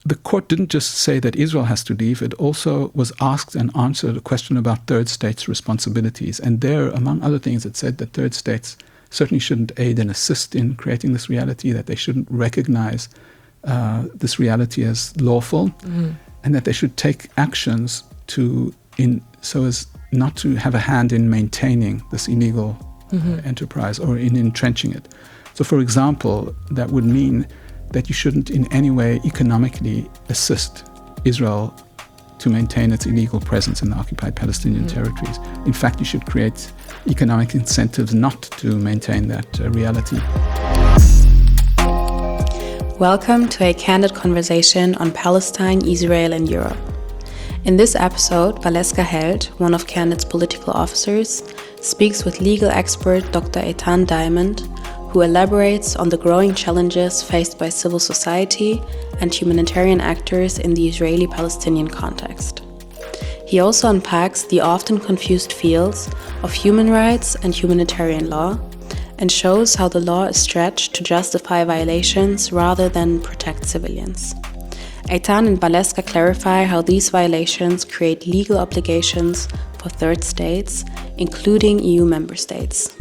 the court didn't just say that Israel has to leave, it also was asked and answered a question about third states' responsibilities. And there, among other things, it said that third states certainly shouldn't aid and assist in creating this reality, that they shouldn't recognize this reality as lawful, and that they should take actions so as not to have a hand in maintaining this illegal enterprise or in entrenching it. So, for example, that would mean that you shouldn't in any way economically assist Israel to maintain its illegal presence in the occupied Palestinian territories. In fact, you should create economic incentives not to maintain that reality. Welcome to a candid conversation on Palestine, Israel, and Europe. In this episode, Valeska Held, one of Candid's political officers, speaks with legal expert Dr. Eitan Diamond, who elaborates on the growing challenges faced by civil society and humanitarian actors in the Israeli-Palestinian context. He also unpacks the often confused fields of human rights and humanitarian law, and shows how the law is stretched to justify violations rather than protect civilians. Eitan and Valeska clarify how these violations create legal obligations for third states, including EU member states.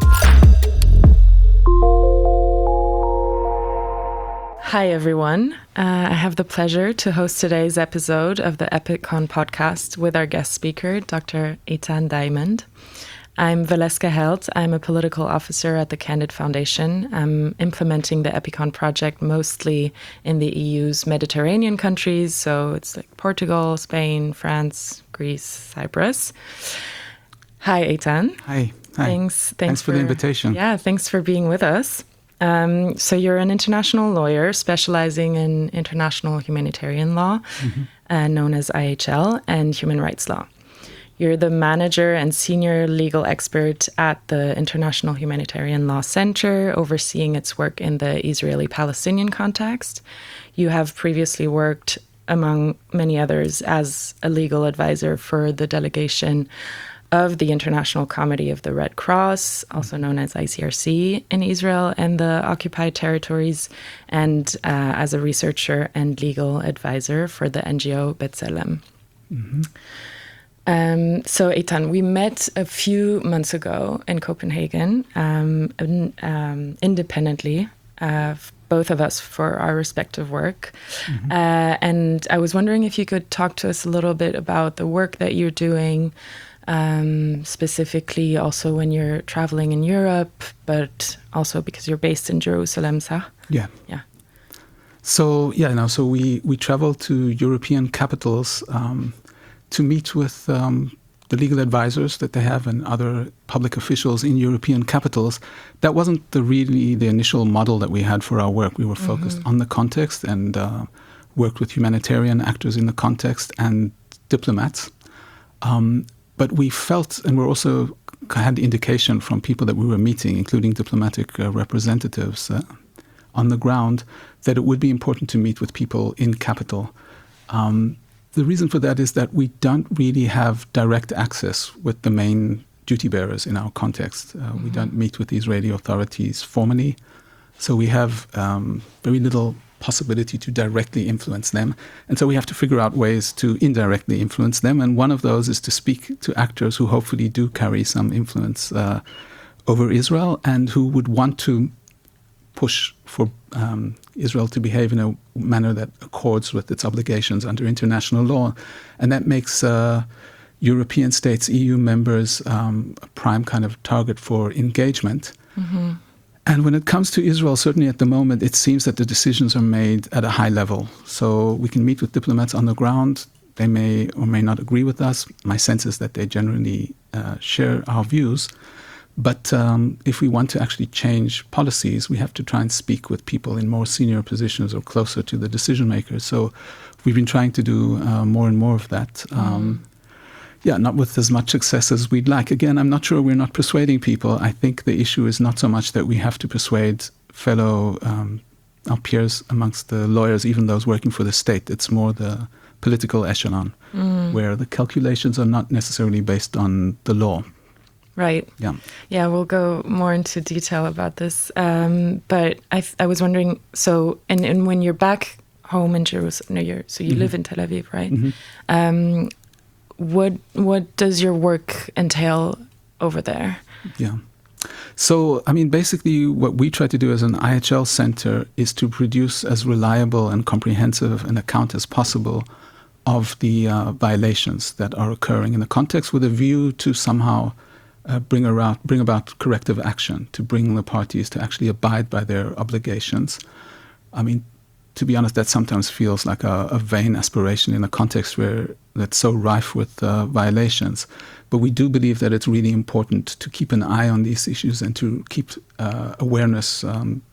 Hi, everyone. I have the pleasure to host today's episode of the EPICon podcast with our guest speaker, Dr. Eitan Diamond. I'm Valeska Held. I'm a political officer at the Candid Foundation. I'm implementing the EPICon project mostly in the EU's Mediterranean countries, so it's like Portugal, Spain, France, Greece, Cyprus. Hi, Eitan. Hi. Thanks for the invitation. Yeah, thanks for being with us. So you're an international lawyer specializing in international humanitarian law, known as IHL, and human rights law. You're the manager and senior legal expert at the International Humanitarian Law Center, overseeing its work in the Israeli-Palestinian context. You have previously worked, among many others, as a legal advisor for the delegation of the International Committee of the Red Cross, also known as ICRC, in Israel and the occupied territories, and as a researcher and legal advisor for the NGO B'Tselem. So, Eitan, we met a few months ago in Copenhagen, independently, both of us for our respective work. And I was wondering if you could talk to us a little bit about the work that you're doing, specifically also when you're traveling in Europe, but also because you're based in Jerusalem, so? Yeah. So we travel to European capitals to meet with the legal advisors that they have and other public officials in European capitals. That wasn't really the initial model that we had for our work. We were focused on the context and worked with humanitarian actors in the context and diplomats. But we felt, and we also had indication from people that we were meeting, including diplomatic representatives on the ground, that it would be important to meet with people in capital. The reason for that is that we don't really have direct access with the main duty bearers in our context. We don't meet with the Israeli authorities formally, so we have very little possibility to directly influence them. And so we have to figure out ways to indirectly influence them. And one of those is to speak to actors who hopefully do carry some influence over Israel and who would want to push for Israel to behave in a manner that accords with its obligations under international law. And that makes European states, EU members, a prime kind of target for engagement. And when it comes to Israel, certainly at the moment, it seems that the decisions are made at a high level. So we can meet with diplomats on the ground. They may or may not agree with us. My sense is that they generally share our views. But if we want to actually change policies, we have to try and speak with people in more senior positions or closer to the decision makers. So we've been trying to do more and more of that. Not with as much success as we'd like. Again, I'm not sure we're not persuading people. I think the issue is not so much that we have to persuade fellow our peers amongst the lawyers, even those working for the state. It's more the political echelon, where the calculations are not necessarily based on the law. Right. Yeah, we'll go more into detail about this. But I was wondering, so, and when you're back home in Jerusalem. No, so you live in Tel Aviv, right? What does your work entail over there? Yeah. So, I mean, basically what we try to do as an IHL center is to produce as reliable and comprehensive an account as possible of the violations that are occurring in the context, with a view to somehow bring about corrective action, to bring the parties to actually abide by their obligations. I mean, to be honest, that sometimes feels like a vain aspiration in a context that's so rife with violations. But we do believe that it's really important to keep an eye on these issues and to keep awareness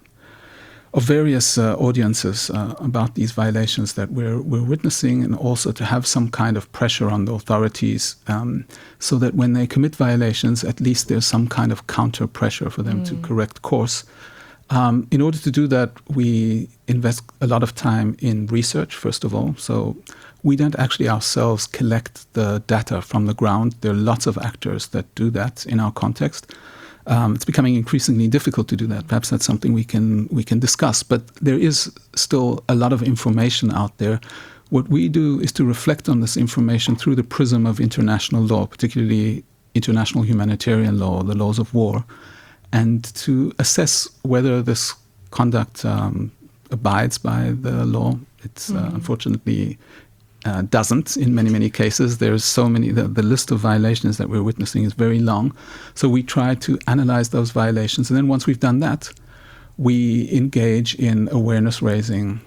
of various audiences about these violations that we're witnessing, and also to have some kind of pressure on the authorities so that when they commit violations, at least there's some kind of counter pressure for them to correct course. In order to do that, we invest a lot of time in research, first of all. So we don't actually ourselves collect the data from the ground. There are lots of actors that do that in our context. It's becoming increasingly difficult to do that. Perhaps that's something we can discuss. But there is still a lot of information out there. What we do is to reflect on this information through the prism of international law, particularly international humanitarian law, the laws of war, and to assess whether this conduct abides by the law. It's unfortunately doesn't in many cases. There's so many, the list of violations that we're witnessing is very long. So we try to analyze those violations. And then once we've done that, we engage in awareness raising.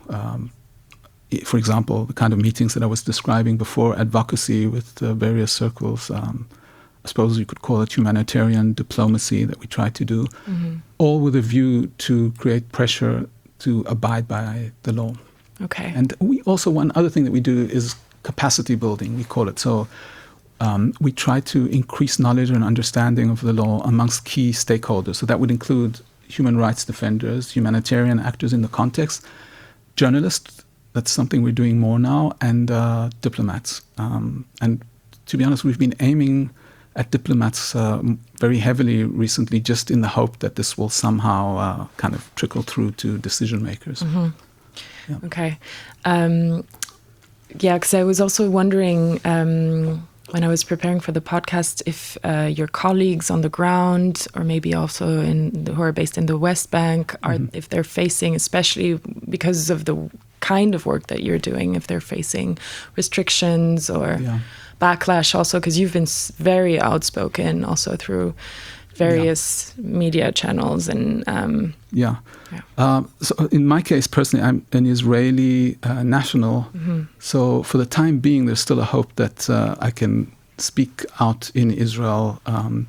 For example, the kind of meetings that I was describing before, advocacy with various circles. I suppose you could call it humanitarian diplomacy that we try to do, all with a view to create pressure to abide by the law. Okay. And we also, one other thing that we do is capacity building, we call it. So we try to increase knowledge and understanding of the law amongst key stakeholders. So that would include human rights defenders, humanitarian actors in the context, journalists, that's something we're doing more now, and diplomats. And to be honest, we've been aiming at diplomats very heavily recently, just in the hope that this will somehow kind of trickle through to decision makers. Yeah. Okay. Yeah, because I was also wondering when I was preparing for the podcast if your colleagues on the ground, or maybe also who are based in the West Bank, are if they're facing, especially because of the kind of work that you're doing, if they're facing restrictions or backlash also, because you've been very outspoken also through various media channels and so in my case personally, I'm an Israeli national, so for the time being there's still a hope that I can speak out in Israel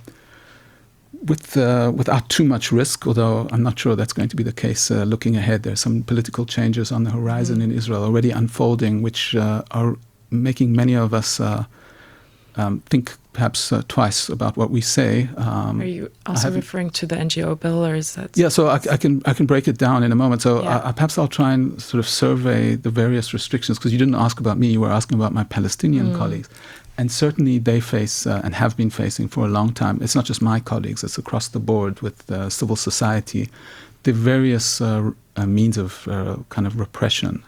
without too much risk, although I'm not sure that's going to be the case looking ahead. There's some political changes on the horizon in Israel already unfolding, which are making many of us think perhaps twice about what we say. Are you also referring to the NGO bill, or is that? Yeah, so I can break it down in a moment. So perhaps I'll try and sort of survey the various restrictions, because you didn't ask about me, you were asking about my Palestinian colleagues. And certainly they face and have been facing for a long time. It's not just my colleagues, it's across the board with civil society, the various means of kind of repression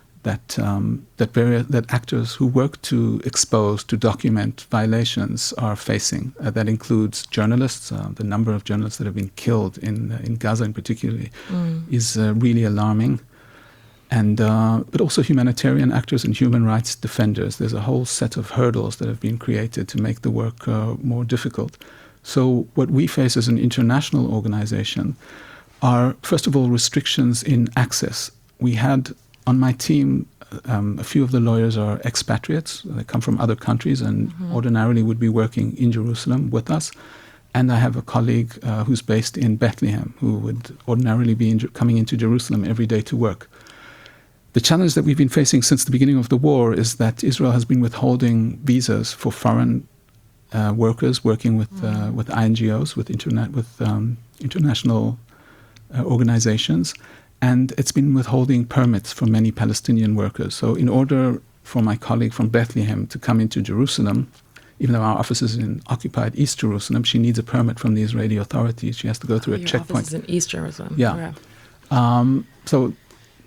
that actors who work to expose, to document violations are facing. That includes journalists. The number of journalists that have been killed in Gaza, in particular, is really alarming. And but also humanitarian actors and human rights defenders. There's a whole set of hurdles that have been created to make the work more difficult. So what we face as an international organization are, first of all, restrictions in access. We had on my team, a few of the lawyers are expatriates. They come from other countries and ordinarily would be working in Jerusalem with us. And I have a colleague who's based in Bethlehem, who would ordinarily be coming into Jerusalem every day to work. The challenge that we've been facing since the beginning of the war is that Israel has been withholding visas for foreign workers working with INGOs, with international organizations. And it's been withholding permits for many Palestinian workers. So in order for my colleague from Bethlehem to come into Jerusalem, even though our office is in occupied East Jerusalem, she needs a permit from the Israeli authorities. She has to go through a checkpoint. Your office is in East Jerusalem. Yeah. So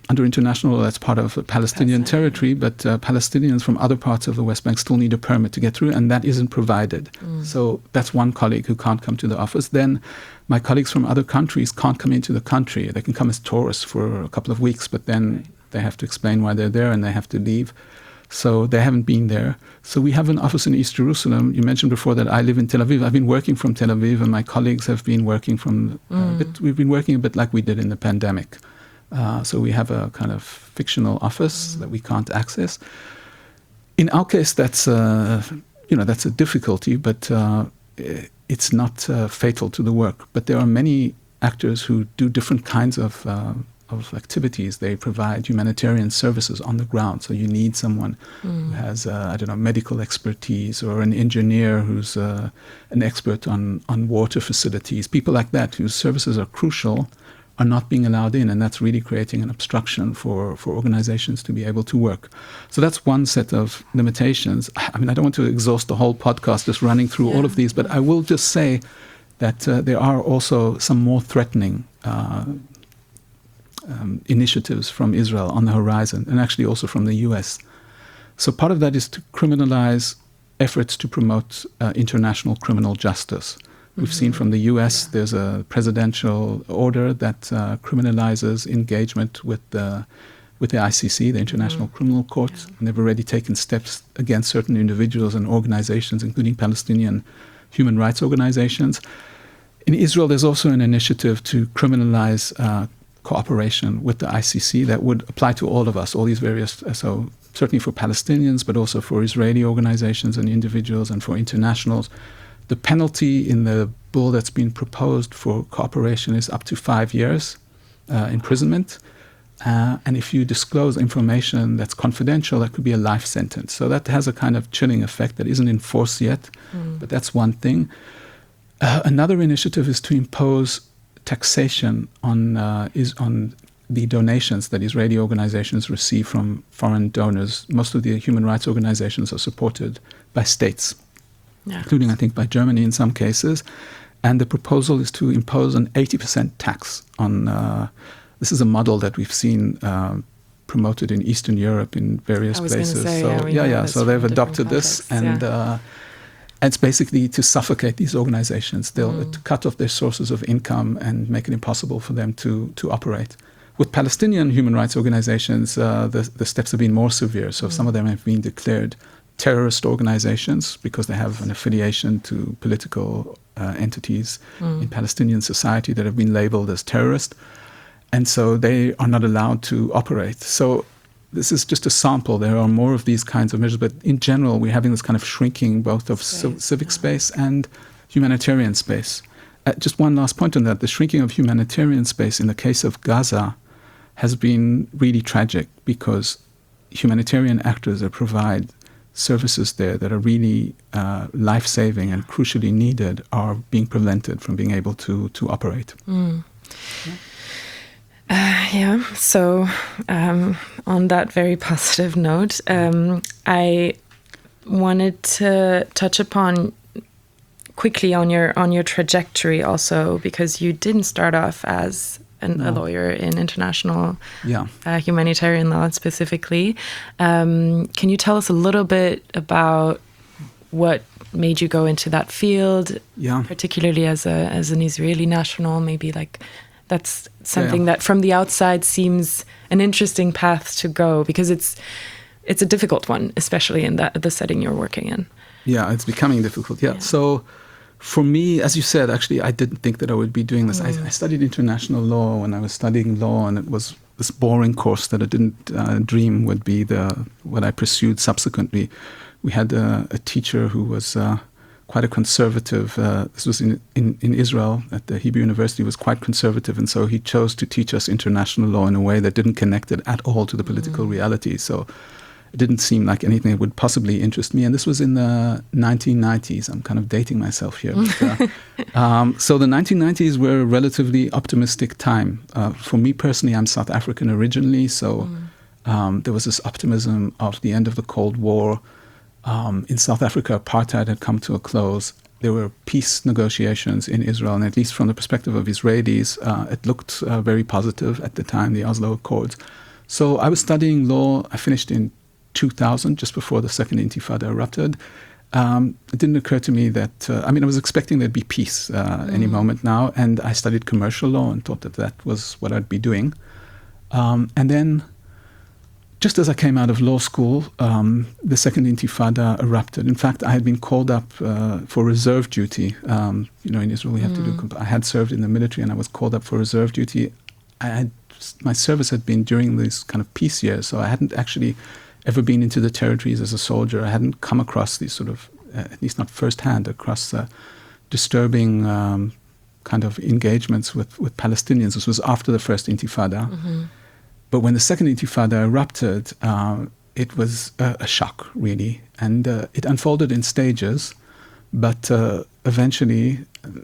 under international law, that's part of Palestinian territory, but Palestinians from other parts of the West Bank still need a permit to get through, and that isn't provided. So that's one colleague who can't come to the office. Then my colleagues from other countries can't come into the country. They can come as tourists for a couple of weeks, but then they have to explain why they're there and they have to leave. So they haven't been there. So we have an office in East Jerusalem. You mentioned before that I live in Tel Aviv. I've been working from Tel Aviv, and my colleagues have been working from we've been working a bit like we did in the pandemic. So we have a kind of fictional office that we can't access. In our case, that's a difficulty, but it's not fatal to the work. But there are many actors who do different kinds of activities. They provide humanitarian services on the ground. So you need someone who has, medical expertise, or an engineer who's an expert on water facilities. People like that whose services are crucial are not being allowed in, and that's really creating an obstruction for organizations to be able to work. So that's one set of limitations. I mean, I don't want to exhaust the whole podcast just running through all of these, but I will just say that there are also some more threatening initiatives from Israel on the horizon, and actually also from the US. So part of that is to criminalize efforts to promote international criminal justice. We've seen from the US, there's a presidential order that criminalizes engagement with the ICC, the International Criminal Court, and they've already taken steps against certain individuals and organizations, including Palestinian human rights organizations. In Israel, there's also an initiative to criminalize cooperation with the ICC that would apply to all of us, all these various, so certainly for Palestinians, but also for Israeli organizations and individuals and for internationals. The penalty in the bill that's been proposed for cooperation is up to 5 years imprisonment. And if you disclose information that's confidential, that could be a life sentence. So that has a kind of chilling effect that isn't enforced yet, but that's one thing. Another initiative is to impose taxation on the donations that Israeli organizations receive from foreign donors. Most of the human rights organizations are supported by states, including, I think, by Germany in some cases. And the proposal is to impose an 80% tax on, this is a model that we've seen promoted in Eastern Europe in various places. So they've adopted this, and it's basically to suffocate these organizations. They'll to cut off their sources of income and make it impossible for them to operate. With Palestinian human rights organizations, the steps have been more severe. So some of them have been declared terrorist organizations because they have an affiliation to political entities in Palestinian society that have been labeled as terrorist. And so they are not allowed to operate. So this is just a sample. There are more of these kinds of measures, but in general, we're having this kind of shrinking both of civic space and humanitarian space. Just one last point on that. The shrinking of humanitarian space in the case of Gaza has been really tragic because humanitarian actors that provide services there that are really life-saving and crucially needed are being prevented from being able to operate. So on that very positive note, I wanted to touch upon quickly on your trajectory also, because you didn't start off as a lawyer in international humanitarian law specifically. Can you tell us a little bit about what made you go into that field, particularly as an Israeli national? Maybe like that's something that from the outside seems an interesting path to go, because it's a difficult one, especially in the setting you're working in. Yeah, it's becoming difficult. So for me, as you said, actually, I didn't think that I would be doing this. I studied international law when I was studying law, and it was this boring course that I didn't dream would be what I pursued subsequently. We had a teacher who was quite a conservative. This was in Israel at the Hebrew University, was quite conservative, and so he chose to teach us international law in a way that didn't connect it at all to the political reality. So it didn't seem like anything that would possibly interest me. And this was in the 1990s. I'm kind of dating myself here. But, so the 1990s were a relatively optimistic time. For me personally, I'm South African originally, so there was this optimism of the end of the Cold War. In South Africa, apartheid had come to a close. There were peace negotiations in Israel, and at least from the perspective of Israelis, it looked very positive at the time, the Oslo Accords. So I was studying law. I finished in 2000, just before the second Intifada erupted. It didn't occur to me that, I was expecting there'd be peace any moment now, and I studied commercial law and thought that that was what I'd be doing. And then, just as I came out of law school, the second Intifada erupted. In fact, I had been called up for reserve duty. In Israel, we have to do. I had served in the military, and I was called up for reserve duty. My service had been during these kind of peace years, so I hadn't actually ever been into the territories as a soldier. I hadn't come across these sort of, at least not firsthand, across disturbing kind of engagements with Palestinians. This was after the first Intifada. Mm-hmm. But when the second Intifada erupted, it was a shock, really. And it unfolded in stages, but eventually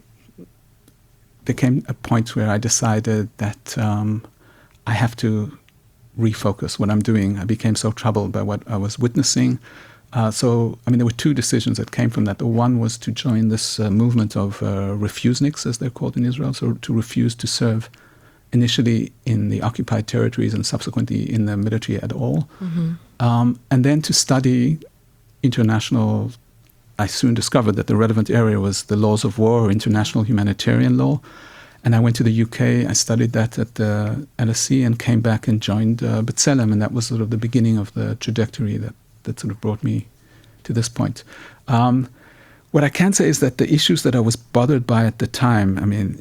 there came a point where I decided that I have to refocus what I'm doing. I became so troubled by what I was witnessing. There were two decisions that came from that. The one was to join this movement of refuseniks, as they're called in Israel, so to refuse to serve initially in the occupied territories and subsequently in the military at all. Mm-hmm. And then to study international, I soon discovered that the relevant area was the laws of war or international humanitarian law. And I went to the UK, I studied that at the LSE and came back and joined B'Tselem, and that was sort of the beginning of the trajectory that sort of brought me to this point. What I can say is that the issues that I was bothered by at the time,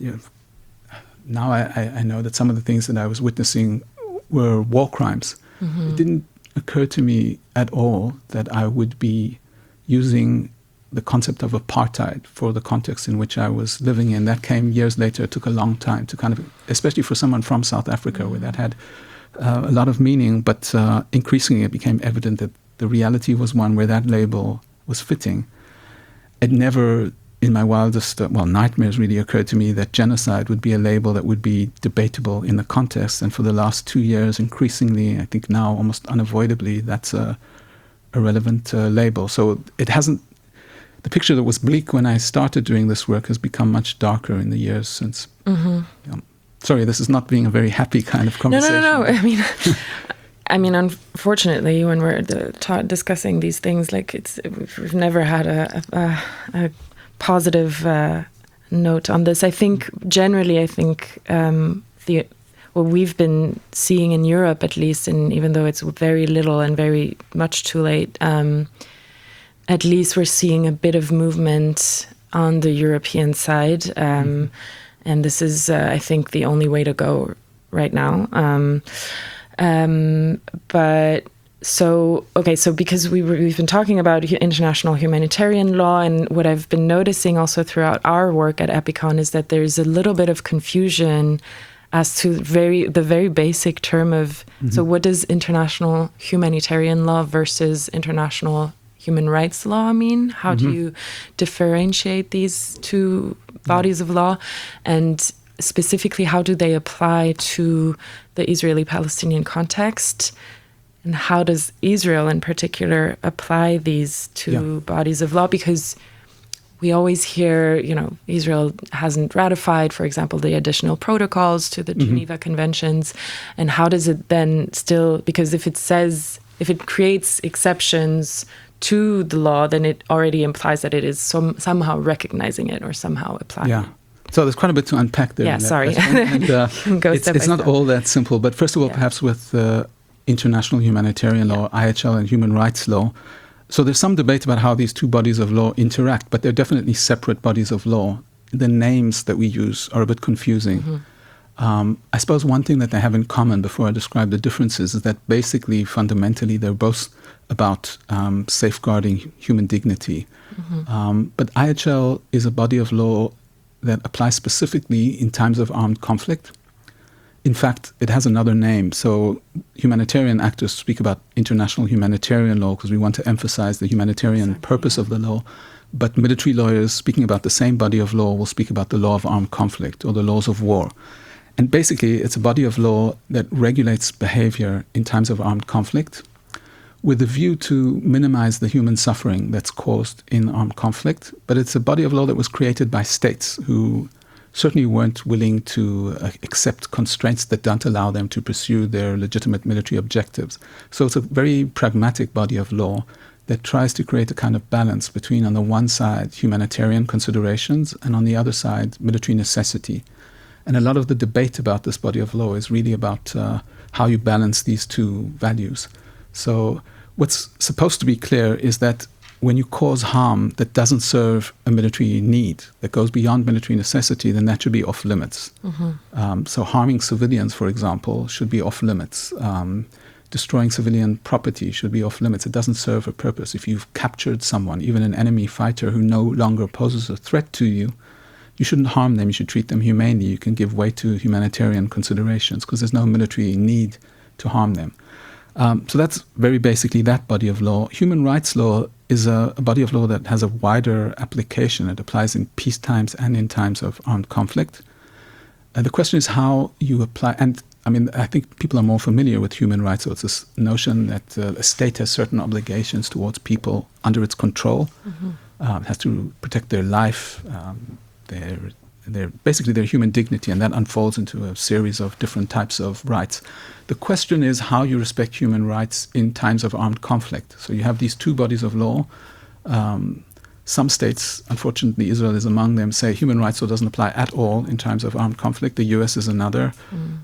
now I know that some of the things that I was witnessing were war crimes. Mm-hmm. It didn't occur to me at all that I would be using the concept of apartheid for the context in which I was living in. That came years later. It took a long time to kind of, especially for someone from South Africa, where that had a lot of meaning, but increasingly it became evident that the reality was one where that label was fitting. It never, in my wildest, nightmares really occurred to me that genocide would be a label that would be debatable in the context. And for the last 2 years, increasingly, I think now almost unavoidably, that's a relevant label. So it hasn't, the picture that was bleak when I started doing this work has become much darker in the years since. Mm-hmm. Sorry, this is not being a very happy kind of conversation. No. Unfortunately, when we're discussing these things, we've never had a positive note on this. I think generally, what we've been seeing in Europe, at least, and even though it's very little and very much too late, at least we're seeing a bit of movement on the European side. And this is, I think, the only way to go right now. So because we've been talking about international humanitarian law, and what I've been noticing also throughout our work at Epicon is that there's a little bit of confusion as to the very basic term of, so what does international humanitarian law versus international human rights law mean? How do you differentiate these two bodies of law? And specifically, how do they apply to the Israeli-Palestinian context? And how does Israel in particular apply these two bodies of law? Because we always hear, Israel hasn't ratified, for example, the additional protocols to the Geneva Conventions. And how does it then still, because if it creates exceptions to the law, then it already implies that it is somehow recognizing it or somehow applying it. So there's quite a bit to unpack there. Yeah, sorry. And, it's not all that simple. But first of all, perhaps with international humanitarian law, IHL, and human rights law. So there's some debate about how these two bodies of law interact, but they're definitely separate bodies of law. The names that we use are a bit confusing. I suppose one thing that they have in common, before I describe the differences, is that basically, fundamentally, they're both about safeguarding human dignity. But IHL is a body of law that applies specifically in times of armed conflict. In fact, it has another name. So humanitarian actors speak about international humanitarian law because we want to emphasize the humanitarian purpose of the law. But military lawyers speaking about the same body of law will speak about the law of armed conflict or the laws of war. And basically, it's a body of law that regulates behavior in times of armed conflict with a view to minimize the human suffering that's caused in armed conflict. But it's a body of law that was created by states who certainly weren't willing to accept constraints that don't allow them to pursue their legitimate military objectives. So it's a very pragmatic body of law that tries to create a kind of balance between, on the one side, humanitarian considerations, and on the other side, military necessity. And a lot of the debate about this body of law is really about how you balance these two values. So what's supposed to be clear is that when you cause harm that doesn't serve a military need, that goes beyond military necessity, then that should be off limits. So harming civilians, for example, should be off limits. Destroying civilian property should be off limits. It doesn't serve a purpose. If you've captured someone, even an enemy fighter who no longer poses a threat to you, you shouldn't harm them. You should treat them humanely. You can give way to humanitarian considerations because there's no military need to harm them. So that's very basically that body of law. Human rights law is a body of law that has a wider application. It applies in peace times and in times of armed conflict. The question is how you apply, and I mean, I think people are more familiar with human rights. So it's this notion that a state has certain obligations towards people under its control. It has to protect their life, basically their human dignity, and that unfolds into a series of different types of rights. The question is how you respect human rights in times of armed conflict. So you have these two bodies of law. Some states, unfortunately Israel is among them, say human rights law doesn't apply at all in times of armed conflict. The US is another.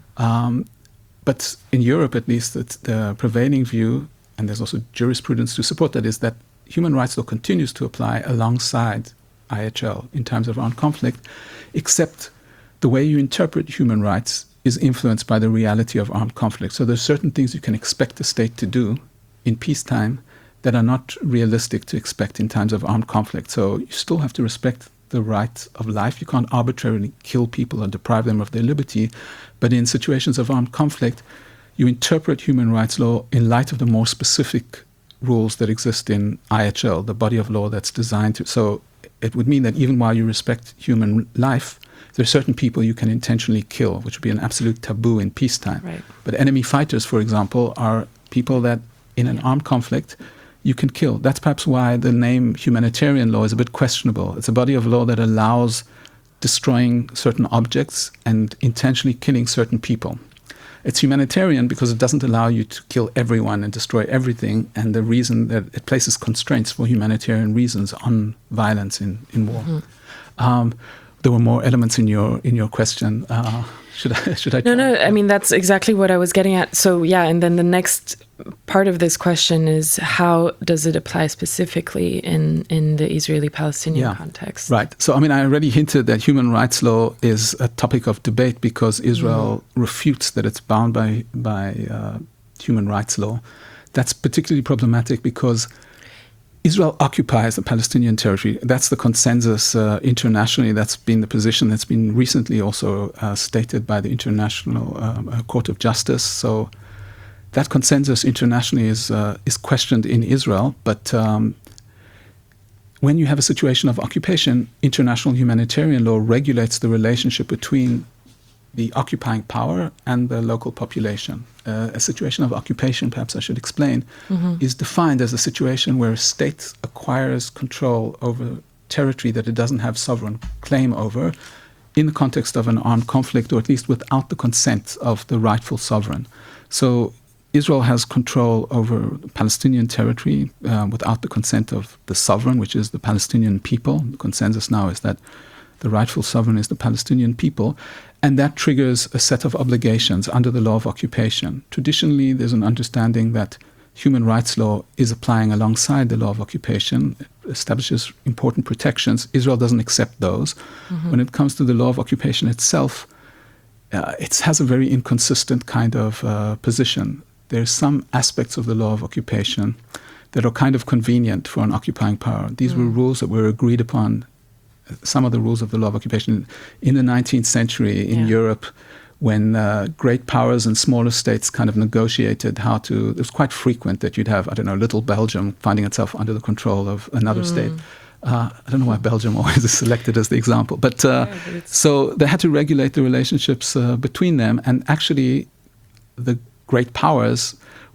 But in Europe, at least, the prevailing view, and there's also jurisprudence to support that, is that human rights law continues to apply alongside IHL in times of armed conflict, except the way you interpret human rights is influenced by the reality of armed conflict. So there's certain things you can expect the state to do in peacetime that are not realistic to expect in times of armed conflict. So you still have to respect the right of life. You can't arbitrarily kill people or deprive them of their liberty. But in situations of armed conflict, you interpret human rights law in light of the more specific rules that exist in IHL, the body of law that's designed to. So it would mean that even while you respect human life, there are certain people you can intentionally kill, which would be an absolute taboo in peacetime. Right. But enemy fighters, for example, are people that in an armed conflict you can kill. That's perhaps why the name humanitarian law is a bit questionable. It's a body of law that allows destroying certain objects and intentionally killing certain people. It's humanitarian because it doesn't allow you to kill everyone and destroy everything, and the reason that it places constraints for humanitarian reasons on violence in war. There were more elements in your question. Should I? No. I mean, that's exactly what I was getting at. So yeah, and then the next part of this question is how does it apply specifically in the Israeli-Palestinian context? Right. So I mean, I already hinted that human rights law is a topic of debate because Israel refutes that it's bound by human rights law. That's particularly problematic because Israel occupies the Palestinian territory. That's the consensus internationally. That's been the position that's been recently also stated by the International Court of Justice. So that consensus internationally is questioned in Israel. But when you have a situation of occupation, international humanitarian law regulates the relationship between the occupying power and the local population. A situation of occupation, perhaps I should explain, is defined as a situation where a state acquires control over territory that it doesn't have sovereign claim over in the context of an armed conflict, or at least without the consent of the rightful sovereign. So Israel has control over Palestinian territory without the consent of the sovereign, which is the Palestinian people. The consensus now is that the rightful sovereign is the Palestinian people, and that triggers a set of obligations under the law of occupation. Traditionally, there's an understanding that human rights law is applying alongside the law of occupation, establishes important protections. Israel doesn't accept those. When it comes to the law of occupation itself, it has a very inconsistent kind of position. There's some aspects of the law of occupation that are kind of convenient for an occupying power. These were rules that were agreed upon, some of the rules of the law of occupation in the 19th century in Europe, when great powers and smaller states kind of negotiated how to. It was quite frequent that you'd have, I don't know, little Belgium finding itself under the control of another state. I don't know why Belgium always is selected as the example. But so they had to regulate the relationships between them. And actually, the great powers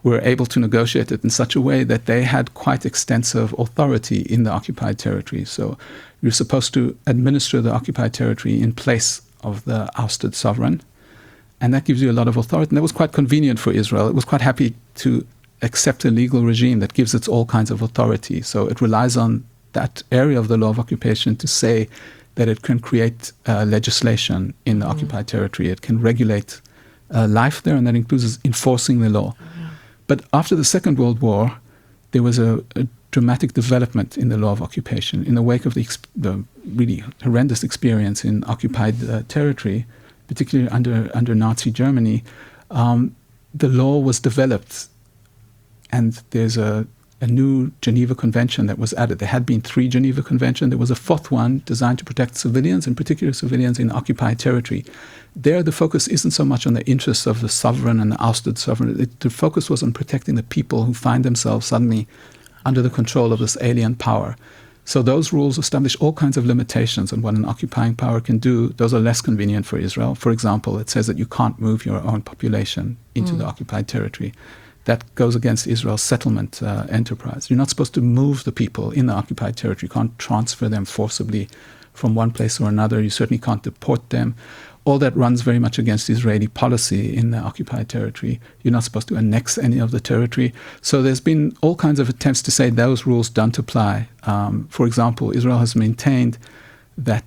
were able to negotiate it in such a way that they had quite extensive authority in the occupied territory. So you're supposed to administer the occupied territory in place of the ousted sovereign. And that gives you a lot of authority. And that was quite convenient for Israel. It was quite happy to accept a legal regime that gives it all kinds of authority. So it relies on that area of the law of occupation to say that it can create legislation in the occupied territory. It can regulate life there, and that includes enforcing the law. But after the Second World War, there was a dramatic development in the law of occupation. In the wake of the really horrendous experience in occupied territory, particularly under Nazi Germany, the law was developed, and there's a new Geneva Convention that was added. There had been 3 Geneva Conventions. There was a 4th one designed to protect civilians, in particular civilians in occupied territory. There, the focus isn't so much on the interests of the sovereign and the ousted sovereign. The focus was on protecting the people who find themselves suddenly under the control of this alien power. So those rules establish all kinds of limitations on what an occupying power can do. Those are less convenient for Israel. For example, it says that you can't move your own population into the occupied territory. That goes against Israel's settlement enterprise. You're not supposed to move the people in the occupied territory. You can't transfer them forcibly from one place or another. You certainly can't deport them. All that runs very much against Israeli policy in the occupied territory. You're not supposed to annex any of the territory. So there's been all kinds of attempts to say those rules don't apply. For example, Israel has maintained that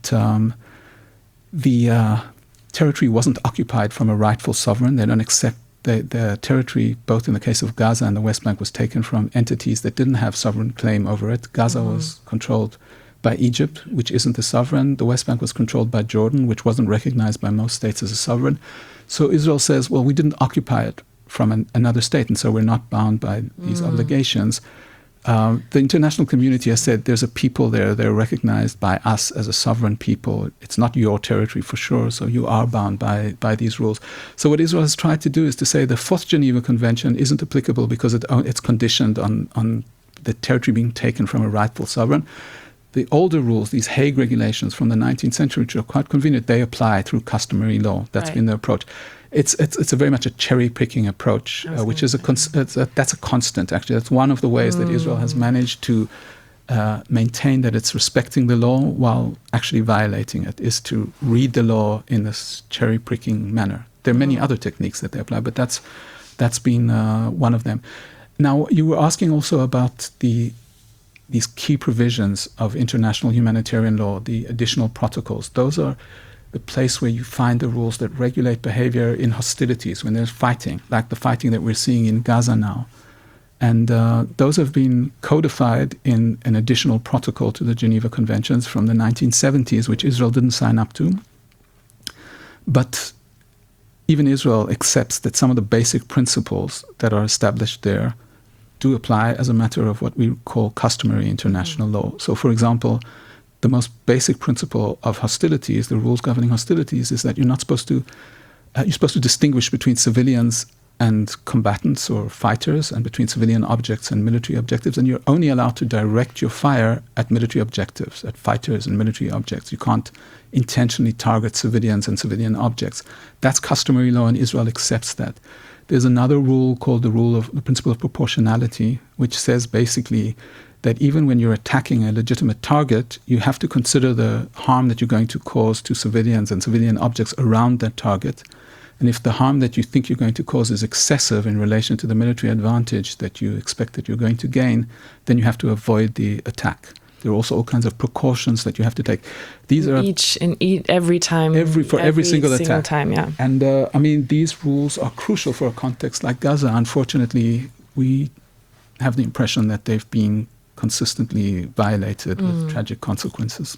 the territory wasn't occupied from a rightful sovereign. They don't accept the territory, both in the case of Gaza and the West Bank, was taken from entities that didn't have sovereign claim over it. Gaza was controlled by Egypt, which isn't a sovereign. The West Bank was controlled by Jordan, which wasn't recognized by most states as a sovereign. So Israel says, well, we didn't occupy it from another state, and so we're not bound by these obligations. The international community has said there's a people there, they're recognized by us as a sovereign people. It's not your territory for sure, so you are bound by these rules. So what Israel has tried to do is to say the 4th Geneva Convention isn't applicable because it's conditioned on the territory being taken from a rightful sovereign. The older rules, these Hague regulations from the 19th century, which are quite convenient, they apply through customary law. That's been the approach. It's a very much a cherry-picking approach, which is that's a constant, actually. That's one of the ways that Israel has managed to maintain that it's respecting the law while actually violating it, is to read the law in this cherry-picking manner. There are many other techniques that they apply, but that's been one of them. Now, you were asking also about these key provisions of international humanitarian law, the additional protocols. Those are the place where you find the rules that regulate behavior in hostilities, when there's fighting, like the fighting that we're seeing in Gaza now. And those have been codified in an additional protocol to the Geneva Conventions from the 1970s, which Israel didn't sign up to. But even Israel accepts that some of the basic principles that are established there do apply as a matter of what we call customary international law. So, for example, the most basic principle of hostilities, the rules governing hostilities, is that you're supposed to distinguish between civilians and combatants or fighters, and between civilian objects and military objectives, and you're only allowed to direct your fire at military objectives, at fighters and military objects. You can't intentionally target civilians and civilian objects. That's customary law, and Israel accepts that. There's another rule called the principle of proportionality, which says basically that even when you're attacking a legitimate target, you have to consider the harm that you're going to cause to civilians and civilian objects around that target. And if the harm that you think you're going to cause is excessive in relation to the military advantage that you expect that you're going to gain, then you have to avoid the attack. There are also all kinds of precautions that you have to take. These are every time, every single attack. Time, yeah. And these rules are crucial for a context like Gaza. Unfortunately, we have the impression that they've been consistently violated with tragic consequences.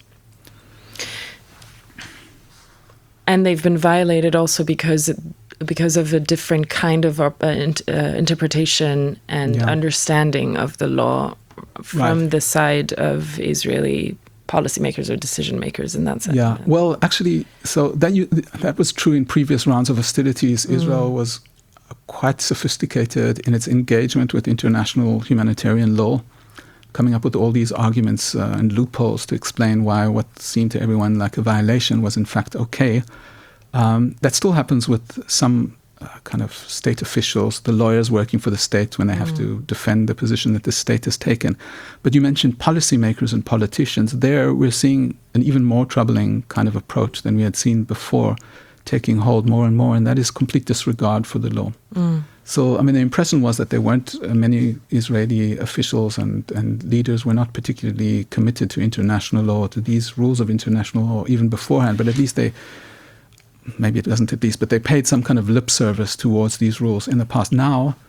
And they've been violated also because of a different kind of interpretation and understanding of the law from the side of Israeli policymakers or decision makers in that sense. Yeah, well, actually, so that was true in previous rounds of hostilities. Israel was quite sophisticated in its engagement with international humanitarian law, coming up with all these arguments and loopholes to explain why what seemed to everyone like a violation was in fact okay. That still happens with some kind of state officials, the lawyers working for the state when they have to defend the position that the state has taken. But you mentioned policymakers and politicians. There we're seeing an even more troubling kind of approach than we had seen before taking hold more and more, and that is complete disregard for the law. So, I mean, the impression was that there weren't many Israeli officials and leaders were not particularly committed to international law, to these rules of international law, even beforehand, but at least they, maybe it doesn't at least, but they paid some kind of lip service towards these rules in the past. Now,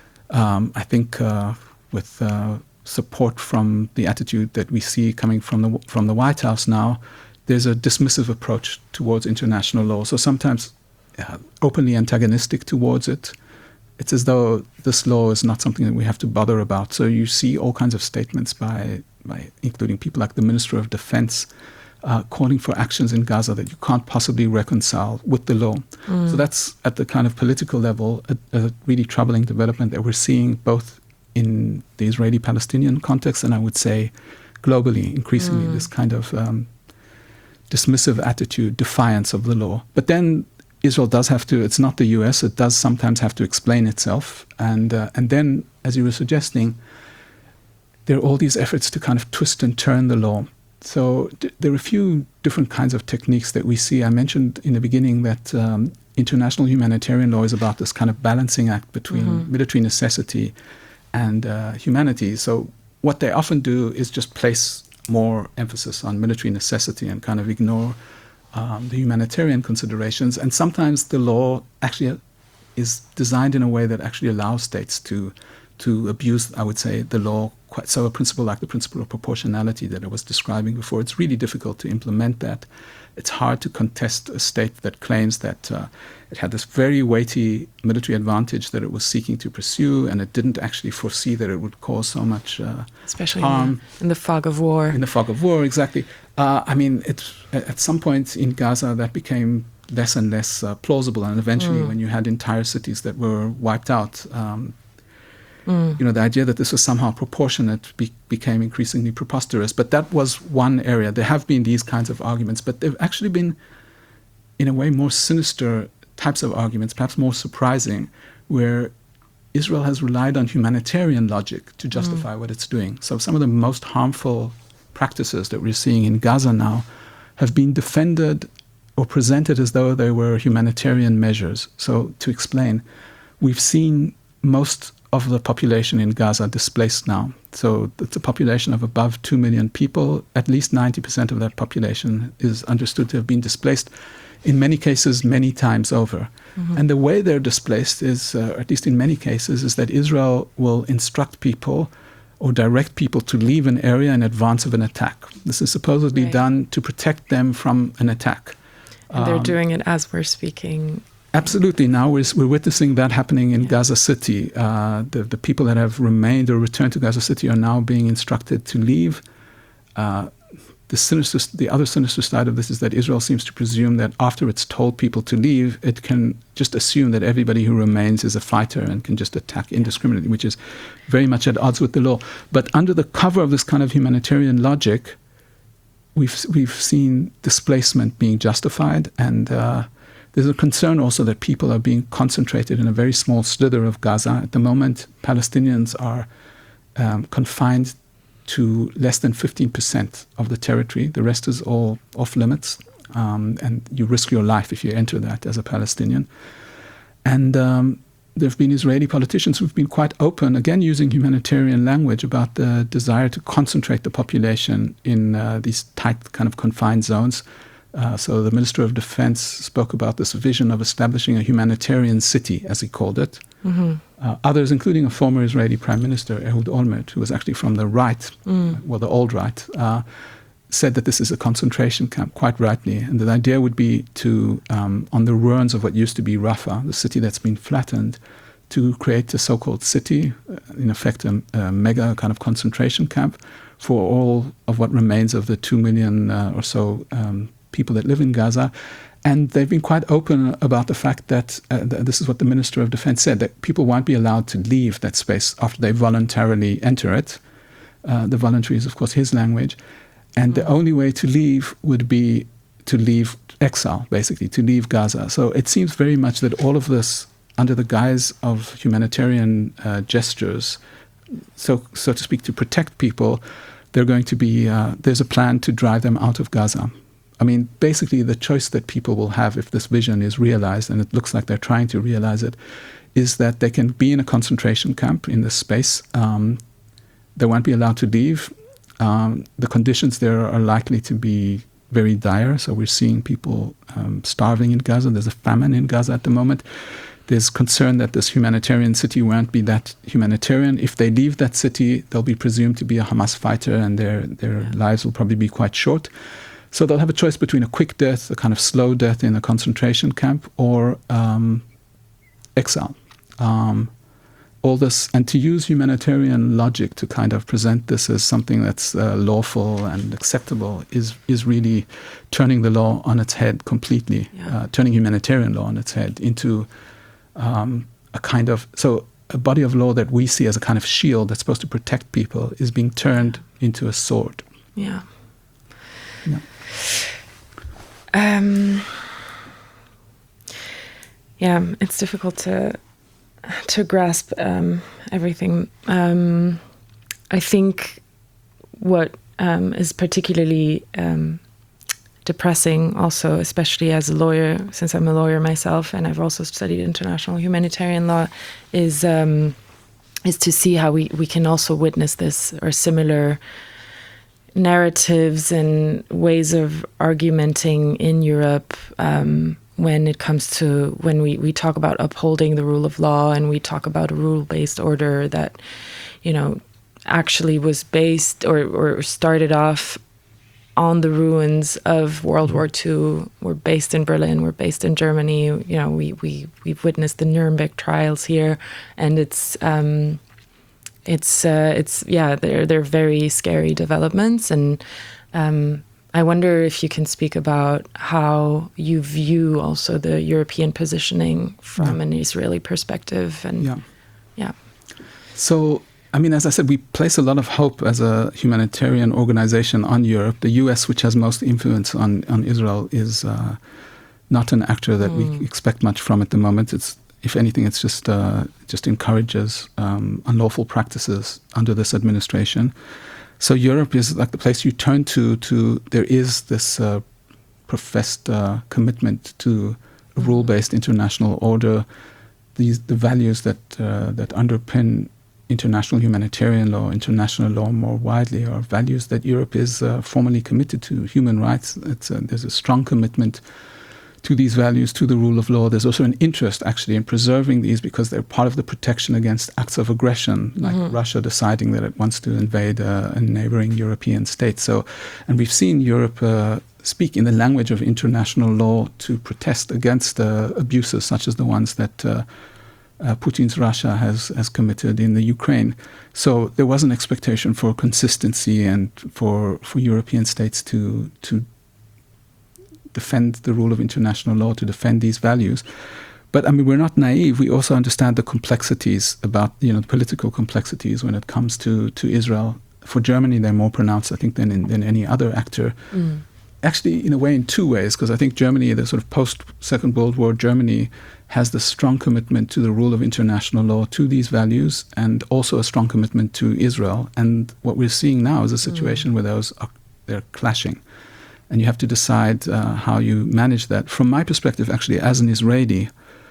I think with support from the attitude that we see coming from the White House now, there's a dismissive approach towards international law. So sometimes openly antagonistic towards it. It's as though this law is not something that we have to bother about. So you see all kinds of statements by including people like the Minister of Defense, calling for actions in Gaza that you can't possibly reconcile with the law. So that's at the kind of political level a really troubling development that we're seeing both in the Israeli-Palestinian context and I would say globally, increasingly, this kind of dismissive attitude, defiance of the law. But then Israel does have to, it's not the US, it does sometimes have to explain itself. And then, as you were suggesting, there are all these efforts to kind of twist and turn the law. So there are a few different kinds of techniques that we see. I mentioned in the beginning that international humanitarian law is about this kind of balancing act between military necessity and humanity. So what they often do is just place more emphasis on military necessity and kind of ignore the humanitarian considerations. And sometimes the law actually is designed in a way that actually allows states to abuse, I would say, the law. So a principle like the principle of proportionality that I was describing before, it's really difficult to implement that. It's hard to contest a state that claims that it had this very weighty military advantage that it was seeking to pursue, and it didn't actually foresee that it would cause so much especially harm. In the fog of war. In the fog of war, exactly. I mean, at some point in Gaza, that became less and less plausible, and eventually when you had entire cities that were wiped out, the idea that this was somehow proportionate became increasingly preposterous. But that was one area. There have been these kinds of arguments, but there have actually been, in a way, more sinister types of arguments, perhaps more surprising, where Israel has relied on humanitarian logic to justify what it's doing. So some of the most harmful practices that we're seeing in Gaza now have been defended or presented as though they were humanitarian measures. So to explain, we've seen most of the population in Gaza displaced now. So it's a population of above 2 million people. At least 90% of that population is understood to have been displaced, in many cases, many times over. And the way they're displaced is, at least in many cases, is that Israel will instruct people or direct people to leave an area in advance of an attack. This is supposedly done to protect them from an attack. And they're doing it as we're speaking. Absolutely. Now we're witnessing that happening in Gaza City. The people that have remained or returned to Gaza City are now being instructed to leave. The other sinister side of this is that Israel seems to presume that after it's told people to leave, it can just assume that everybody who remains is a fighter and can just attack indiscriminately, which is very much at odds with the law. But under the cover of this kind of humanitarian logic, we've seen displacement being justified, and there's a concern also that people are being concentrated in a very small slither of Gaza. At the moment, Palestinians are confined to less than 15% of the territory. The rest is all off limits, and you risk your life if you enter that as a Palestinian. And there have been Israeli politicians who've been quite open, again using humanitarian language, about the desire to concentrate the population in these tight kind of confined zones. So the Minister of Defense spoke about this vision of establishing a humanitarian city, as he called it. Others, including a former Israeli Prime Minister, Ehud Olmert, who was actually from the right, well, the old right, said that this is a concentration camp, quite rightly. And the idea would be to, on the ruins of what used to be Rafah, the city that's been flattened, to create a so-called city, in effect a mega kind of concentration camp for all of what remains of the 2 million or so people that live in Gaza. And they've been quite open about the fact that, this is what the Minister of Defense said, that people won't be allowed to leave that space after they voluntarily enter it. The voluntary is, of course, his language. And the only way to leave would be to leave exile, basically, to leave Gaza. So it seems very much that all of this under the guise of humanitarian gestures, so to speak, to protect people, they're going to be there's a plan to drive them out of Gaza. I mean, basically, the choice that people will have if this vision is realized, and it looks like they're trying to realize it, is that they can be in a concentration camp in this space. They won't be allowed to leave. The conditions there are likely to be very dire. So we're seeing people starving in Gaza. There's a famine in Gaza at the moment. There's concern that this humanitarian city won't be that humanitarian. If they leave that city, they'll be presumed to be a Hamas fighter, and their lives will probably be quite short. So they'll have a choice between a quick death, a kind of slow death in a concentration camp, or exile. All this, and to use humanitarian logic to kind of present this as something that's lawful and acceptable is really turning the law on its head completely, turning humanitarian law on its head into a kind of, so a body of law that we see as a kind of shield that's supposed to protect people is being turned into a sword. Yeah. Yeah. Yeah, it's difficult to grasp everything. I think what is particularly depressing also, especially as a lawyer, since I'm a lawyer myself and I've also studied international humanitarian law, is to see how we can also witness this or similar narratives and ways of argumenting in Europe when it comes to when we talk about upholding the rule of law, and we talk about a rule-based order that, you know, actually was based or started off on the ruins of World War II. We're based in Berlin, we're based in Germany. You know, we've witnessed the Nuremberg trials here, and they're very scary developments. And I wonder if you can speak about how you view also the European positioning from an Israeli perspective. And So, I mean, as I said, we place a lot of hope as a humanitarian organization on Europe. The US, which has most influence on Israel, is not an actor that we expect much from at the moment. It's, if anything, it's just encourages unlawful practices under this administration. So Europe is like the place you turn to there is this professed commitment to a rule-based international order. The values that underpin international humanitarian law, international law more widely, are values that Europe is formally committed to. Human rights, there's a strong commitment to these values, to the rule of law. There's also an interest actually in preserving these because they're part of the protection against acts of aggression, like Russia deciding that it wants to invade a neighboring European state. So, and we've seen Europe speak in the language of international law to protest against abuses such as the ones that Putin's Russia has committed in the Ukraine. So there was an expectation for consistency and for European states to defend the rule of international law, to defend these values. But I mean, we're not naive. We also understand the complexities about, the political complexities when it comes to Israel. For Germany, they're more pronounced, I think, than any other actor. Actually, in a way, in two ways, because I think Germany, the sort of post-Second World War Germany, has this strong commitment to the rule of international law, to these values, and also a strong commitment to Israel. And what we're seeing now is a situation where they're clashing. And you have to decide how you manage that. From my perspective, actually, as an Israeli,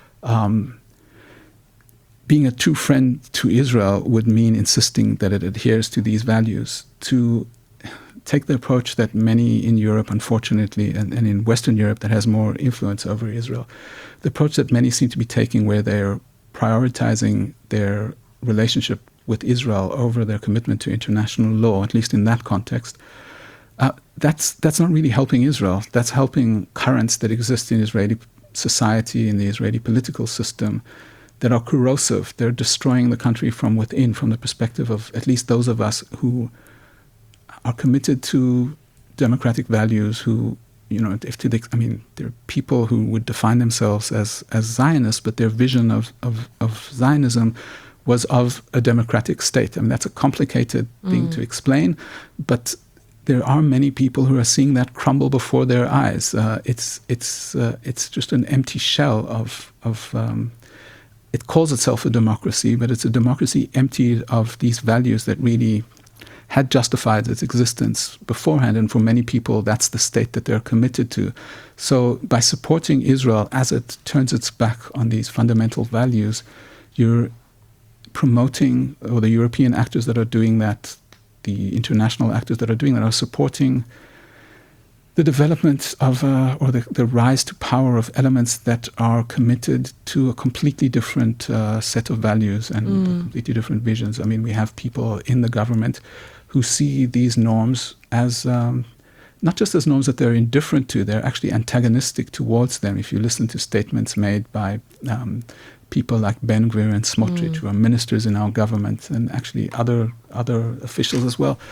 being a true friend to Israel would mean insisting that it adheres to these values. To take the approach that many in Europe, unfortunately, and in Western Europe that has more influence over Israel, the approach that many seem to be taking where they're prioritizing their relationship with Israel over their commitment to international law, at least in that context, that's not really helping Israel. That's helping currents that exist in Israeli society, in the Israeli political system, that are corrosive. They're destroying the country from within, from the perspective of at least those of us who are committed to democratic values, who, there are people who would define themselves as Zionists, but their vision of Zionism was of a democratic state. I mean, that's a complicated thing to explain, but there are many people who are seeing that crumble before their eyes. It's just an empty shell it calls itself a democracy, but it's a democracy emptied of these values that really had justified its existence beforehand. And for many people, that's the state that they're committed to. So by supporting Israel as it turns its back on these fundamental values, you're promoting, or the European actors that are doing that, the international actors that are doing that, are supporting the development of, or the rise to power of elements that are committed to a completely different set of values and completely different visions. I mean, we have people in the government who see these norms as not just as norms that they're indifferent to, they're actually antagonistic towards them. If you listen to statements made by people like Ben Gvir and Smotrich, who are ministers in our government, and actually other officials as well,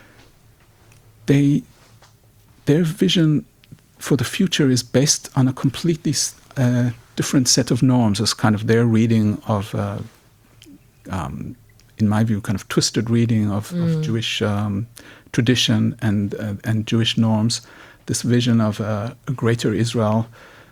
their vision for the future is based on a completely different set of norms, as kind of their reading of, in my view, kind of twisted reading of Jewish tradition and Jewish norms. This vision of a greater Israel,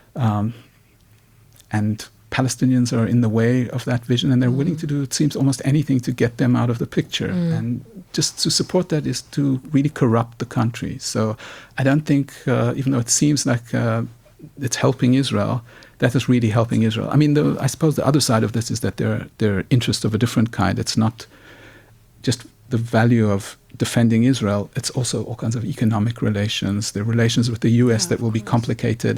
and Palestinians are in the way of that vision, and they're willing to do, it seems, almost anything to get them out of the picture. And just to support that is to really corrupt the country. So I don't think, even though it seems like it's helping Israel, that is really helping Israel. I mean, I suppose the other side of this is that they're interests of a different kind. It's not just the value of defending Israel, it's also all kinds of economic relations, the relations with the US that will be complicated.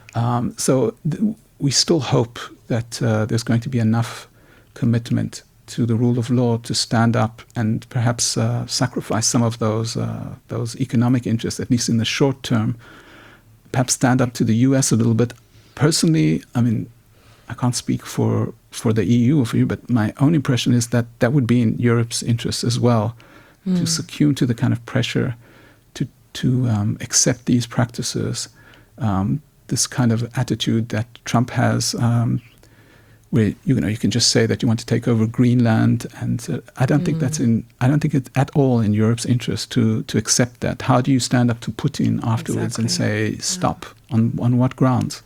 We still hope that there's going to be enough commitment to the rule of law to stand up and perhaps sacrifice some of those economic interests, at least in the short term, perhaps stand up to the US a little bit. Personally, I mean, I can't speak for the EU or for you, but my own impression is that that would be in Europe's interest as well, to succumb to the kind of pressure to accept these practices, this kind of attitude that Trump has, where you can just say that you want to take over Greenland, and I don't think it's at all in Europe's interest to accept that. How do you stand up to Putin afterwards and say stop? On what grounds?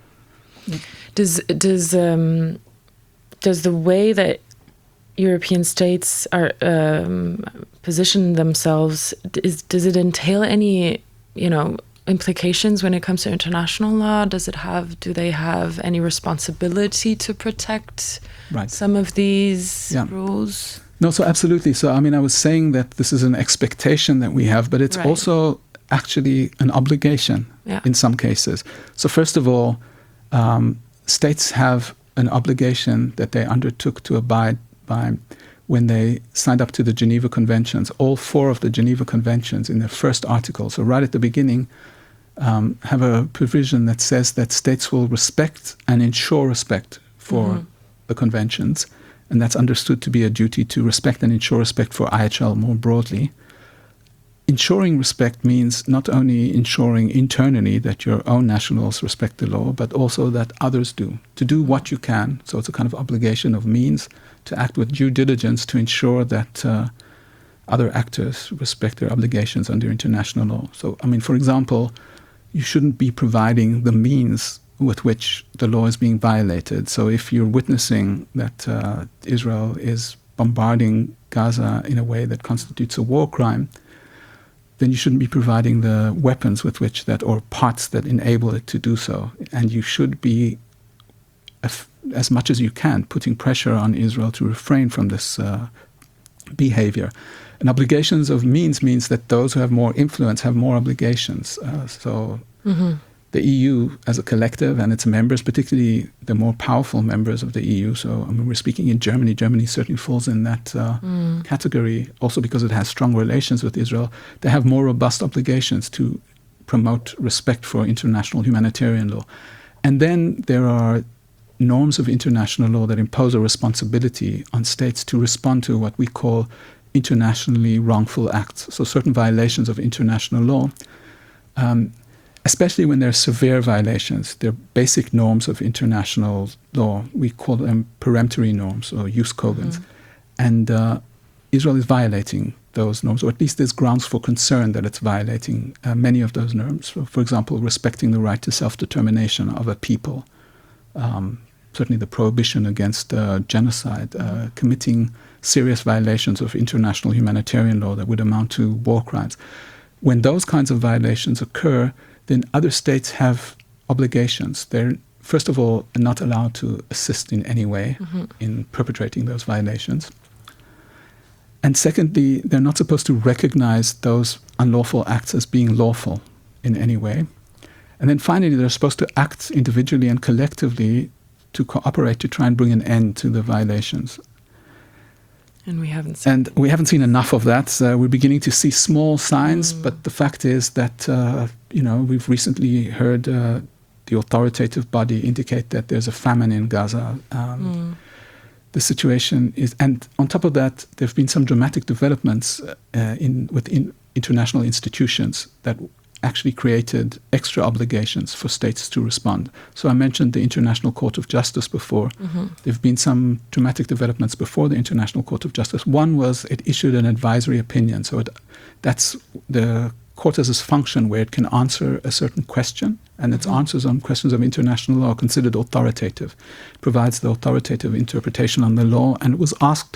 Does the way that European states are position themselves, does it entail any implications when it comes to international law? Do they have any responsibility to protect some of these rules? No, so absolutely. So I mean, I was saying that this is an expectation that we have, but it's also actually an obligation in some cases. So first of all, states have an obligation that they undertook to abide by when they signed up to the Geneva Conventions. All 4 of the Geneva Conventions in their first article, so right at the beginning, have a provision that says that states will respect and ensure respect for the conventions, and that's understood to be a duty to respect and ensure respect for IHL more broadly. Ensuring respect means not only ensuring internally that your own nationals respect the law, but also that others do, to do what you can. So it's a kind of obligation of means to act with due diligence to ensure that other actors respect their obligations under international law. So, I mean, for example, you shouldn't be providing the means with which the law is being violated. So if you're witnessing that Israel is bombarding Gaza in a way that constitutes a war crime, then you shouldn't be providing the weapons with which or parts that enable it to do so. And you should be, as much as you can, putting pressure on Israel to refrain from this behavior. And obligations of means that those who have more influence have more obligations. The EU as a collective and its members, particularly the more powerful members of the EU. So I mean, we're speaking in Germany. Germany certainly falls in that category, also because it has strong relations with Israel. They have more robust obligations to promote respect for international humanitarian law. And then there are norms of international law that impose a responsibility on states to respond to what we call internationally wrongful acts. So certain violations of international law, especially when they're severe violations, they're basic norms of international law. We call them peremptory norms or jus cogens. And Israel is violating those norms, or at least there's grounds for concern that it's violating many of those norms. For example, respecting the right to self-determination of a people, certainly the prohibition against genocide, committing serious violations of international humanitarian law that would amount to war crimes. When those kinds of violations occur, then other states have obligations. They're, first of all, not allowed to assist in any way in perpetrating those violations. And secondly, they're not supposed to recognize those unlawful acts as being lawful in any way. And then finally, they're supposed to act individually and collectively to cooperate to try and bring an end to the violations. And we haven't seen enough of that. We're beginning to see small signs, but the fact is that, we've recently heard the authoritative body indicate that there's a famine in Gaza. The situation is, and on top of that, there have been some dramatic developments within international institutions that actually created extra obligations for states to respond. So I mentioned the International Court of Justice before. There have been some dramatic developments before the International Court of Justice. One was it issued an advisory opinion. So that's the court has this function where it can answer a certain question, and its answers on questions of international law are considered authoritative. It provides the authoritative interpretation on the law, and it was asked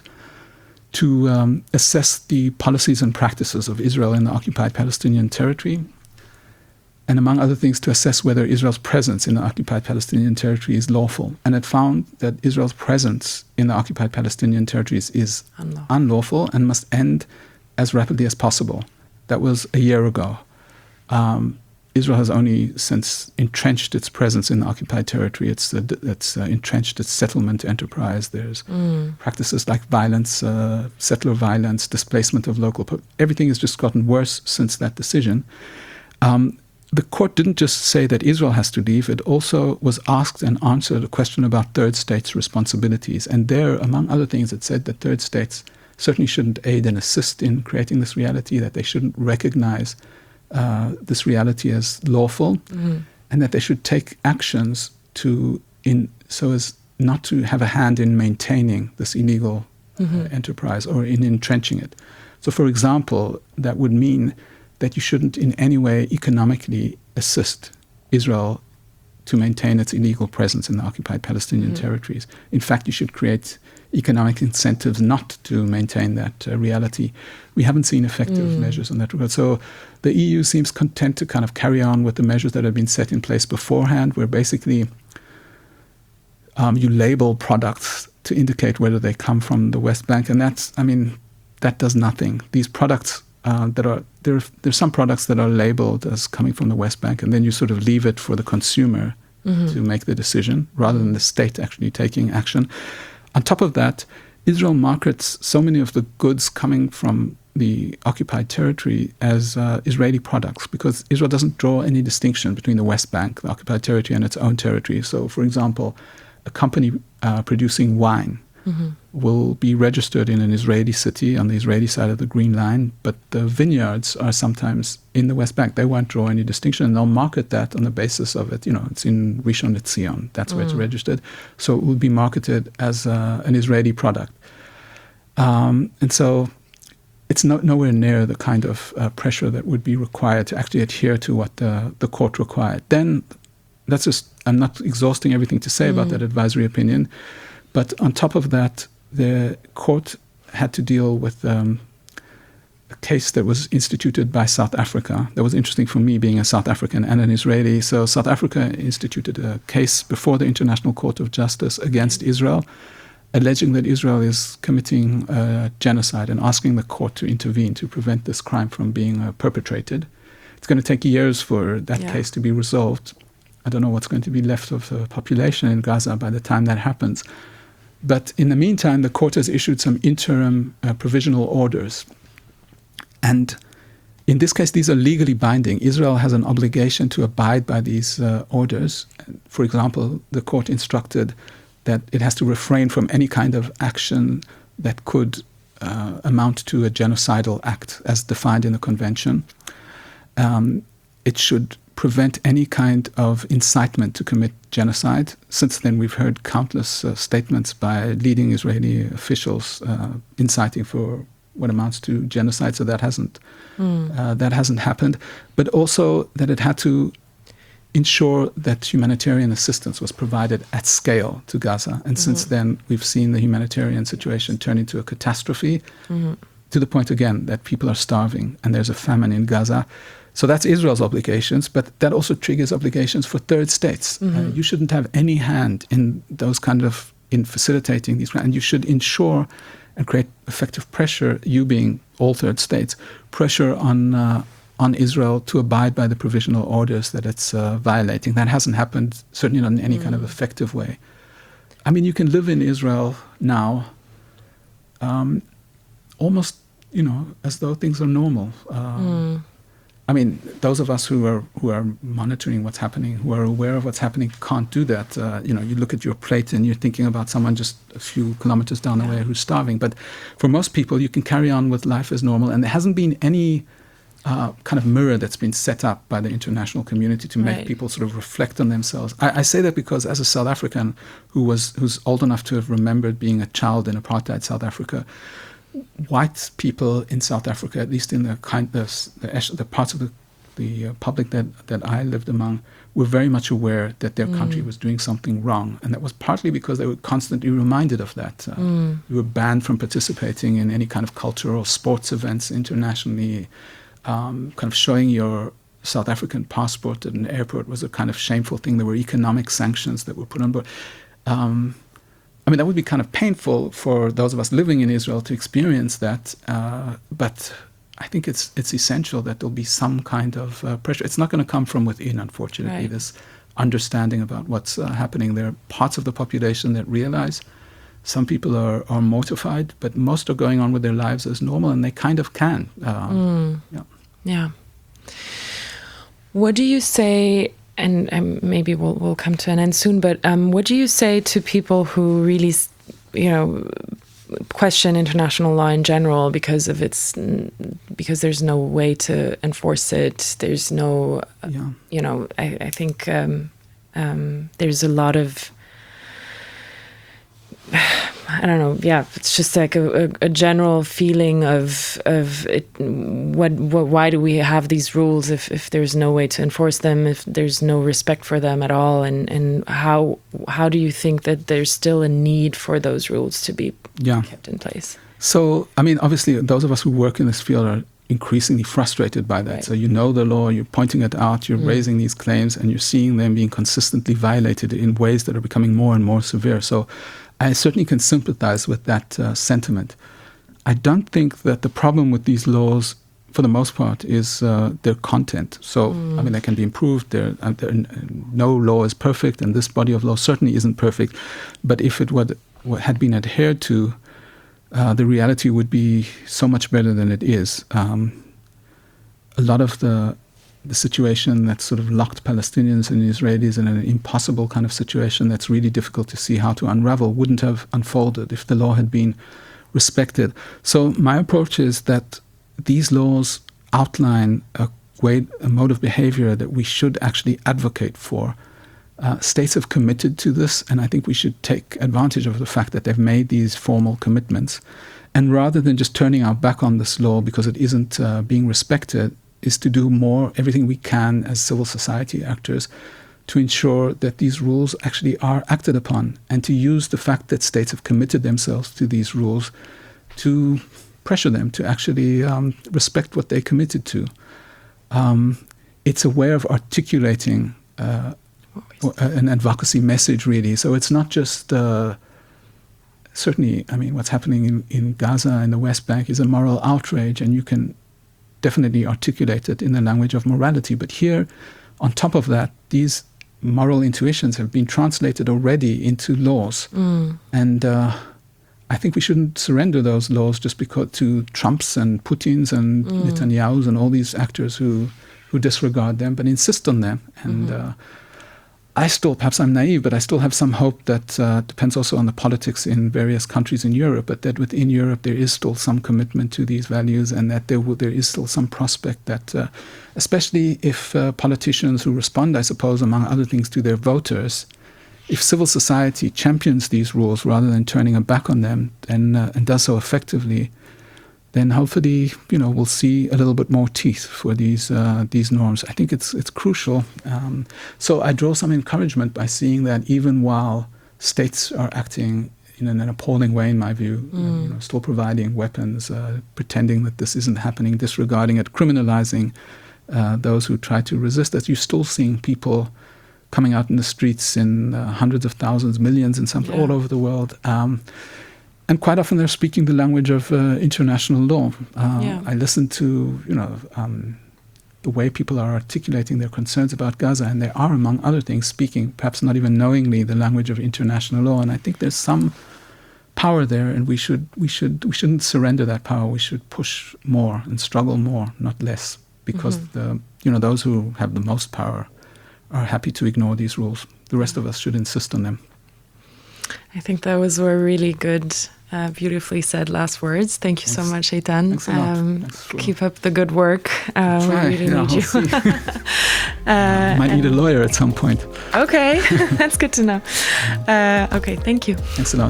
to assess the policies and practices of Israel in the occupied Palestinian territory, and among other things, to assess whether Israel's presence in the occupied Palestinian territory is lawful. And it found that Israel's presence in the occupied Palestinian territories is unlawful and must end as rapidly as possible. That was a year ago. Israel has only since entrenched its presence in the occupied territory. It's entrenched its settlement enterprise. There's practices like violence, settler violence, displacement of local people. Everything has just gotten worse since that decision. The court didn't just say that Israel has to leave. It also was asked and answered a question about third states' responsibilities. And there, among other things, it said that third states certainly shouldn't aid and assist in creating this reality, that they shouldn't recognize this reality as lawful, and that they should take actions so as not to have a hand in maintaining this illegal enterprise or in entrenching it. So, for example, that would mean that you shouldn't in any way economically assist Israel to maintain its illegal presence in the occupied Palestinian territories. In fact, you should create economic incentives not to maintain that reality. We haven't seen effective measures in that regard. So the EU seems content to kind of carry on with the measures that have been set in place beforehand, where basically you label products to indicate whether they come from the West Bank. And that does nothing. These products there's some products that are labeled as coming from the West Bank, and then you sort of leave it for the consumer to make the decision rather than the state actually taking action. On top of that, Israel markets so many of the goods coming from the occupied territory as Israeli products, because Israel doesn't draw any distinction between the West Bank, the occupied territory, and its own territory. So, for example, a company producing wine will be registered in an Israeli city on the Israeli side of the Green Line, but the vineyards are sometimes in the West Bank. They won't draw any distinction, and they'll market that on the basis of it. It's in Rishon LeZion. That's where it's registered. So it will be marketed as an Israeli product. And so it's nowhere near the kind of pressure that would be required to actually adhere to what the court required. Then that's just, I'm not exhausting everything to say about that advisory opinion. But on top of that, the court had to deal with a case that was instituted by South Africa. That was interesting for me, being a South African and an Israeli. So South Africa instituted a case before the International Court of Justice against Israel, alleging that Israel is committing genocide and asking the court to intervene to prevent this crime from being perpetrated. It's going to take years for that case to be resolved. I don't know what's going to be left of the population in Gaza by the time that happens. But in the meantime, the court has issued some interim provisional orders. And in this case, these are legally binding. Israel has an obligation to abide by these orders. For example, the court instructed that it has to refrain from any kind of action that could amount to a genocidal act as defined in the convention. It should prevent any kind of incitement to commit genocide. Since then, we've heard countless statements by leading Israeli officials inciting for what amounts to genocide. So that hasn't happened. But also that it had to ensure that humanitarian assistance was provided at scale to Gaza. And since then, we've seen the humanitarian situation turn into a catastrophe to the point, again, that people are starving and there's a famine in Gaza. So that's Israel's obligations, but that also triggers obligations for third states. You shouldn't have any hand in those in facilitating these, and you should ensure and create effective pressure, you being all third states, pressure on Israel to abide by the provisional orders that it's violating. That hasn't happened, certainly not in any kind of effective way. I mean, you can live in Israel now almost, as though things are normal. I mean, those of us who are monitoring what's happening, who are aware of what's happening, can't do that. You look at your plate and you're thinking about someone just a few kilometers down the way who's starving. But for most people, you can carry on with life as normal. And there hasn't been any kind of mirror that's been set up by the international community to make people sort of reflect on themselves. I say that because as a South African who's old enough to have remembered being a child in apartheid South Africa, white people in South Africa, at least in the parts of the public that I lived among, were very much aware that their country was doing something wrong. And that was partly because they were constantly reminded of that. You were banned from participating in any kind of cultural sports events internationally. Kind of showing your South African passport at an airport was a kind of shameful thing. There were economic sanctions that were put on board. I mean, that would be kind of painful for those of us living in Israel to experience that. But I think it's essential that there'll be some kind of pressure. It's not going to come from within, unfortunately, this understanding about what's happening. There are parts of the population that realize. Some people are mortified, but most are going on with their lives as normal, and they kind of can. Yeah. What do you say, and maybe we'll come to an end soon, but what do you say to people who really, question international law in general because there's no way to enforce it? There's no, I think there's a lot of, I don't know. Yeah, it's just like a general feeling of it. Why do we have these rules if there's no way to enforce them? If there's no respect for them at all, and how do you think that there's still a need for those rules to be kept in place? So, I mean, obviously, those of us who work in this field are increasingly frustrated by that. Right. So you know the law, you're pointing it out, you're raising these claims, and you're seeing them being consistently violated in ways that are becoming more and more severe. So I certainly can sympathize with that sentiment. I don't think that the problem with these laws, for the most part, is their content. So, I mean, they can be improved. No law is perfect, and this body of law certainly isn't perfect. But if it had been adhered to, the reality would be so much better than it is. A lot of the situation that sort of locked Palestinians and Israelis in an impossible kind of situation that's really difficult to see how to unravel wouldn't have unfolded if the law had been respected. So my approach is that these laws outline a mode of behavior that we should actually advocate for. States have committed to this, and I think we should take advantage of the fact that they've made these formal commitments. And rather than just turning our back on this law because it isn't being respected, is to do everything we can as civil society actors to ensure that these rules actually are acted upon, and to use the fact that states have committed themselves to these rules to pressure them to actually respect what they committed to. It's a way of articulating an advocacy message, really. So it's not just certainly, I mean, what's happening in Gaza and the West Bank is a moral outrage, and you can definitely articulate it in the language of morality. But here, on top of that, these moral intuitions have been translated already into laws. And I think we shouldn't surrender those laws just because to Trumps and Putins and Netanyahus and all these actors who disregard them, but insist on them. And perhaps I'm naive, but I still have some hope that depends also on the politics in various countries in Europe, but that within Europe there is still some commitment to these values, and that there is still some prospect that, especially if politicians who respond, I suppose, among other things, to their voters, if civil society champions these rules rather than turning a back on them and does so effectively, then hopefully, we'll see a little bit more teeth for these norms. I think it's crucial. So I draw some encouragement by seeing that even while states are acting in an appalling way, in my view, still providing weapons, pretending that this isn't happening, disregarding it, criminalizing those who try to resist, that you're still seeing people coming out in the streets in hundreds of thousands, millions, in some all over the world. And quite often they're speaking the language of international law. I listen to, the way people are articulating their concerns about Gaza, and they are, among other things, speaking, perhaps not even knowingly, the language of international law. And I think there's some power there, and we shouldn't surrender that power. We should push more and struggle more, not less, because those who have the most power are happy to ignore these rules. The rest of us should insist on them. I think those were really good, beautifully said last words. Thank you so much, Eitan. Thanks a lot. Keep up the good work. We really need you. Might need a lawyer at some point. Okay, that's good to know. Okay, thank you. Thanks a lot.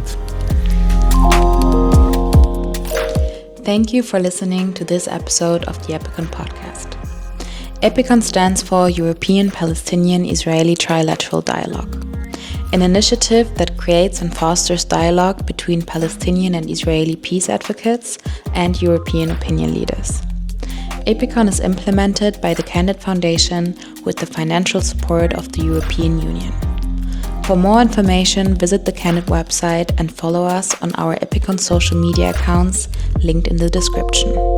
Thank you for listening to this episode of the Epicon podcast. Epicon stands for European Palestinian Israeli Trilateral Dialogue, an initiative that creates and fosters dialogue between Palestinian and Israeli peace advocates and European opinion leaders. Epicon is implemented by the Candid Foundation with the financial support of the European Union. For more information, visit the Candid website and follow us on our Epicon social media accounts linked in the description.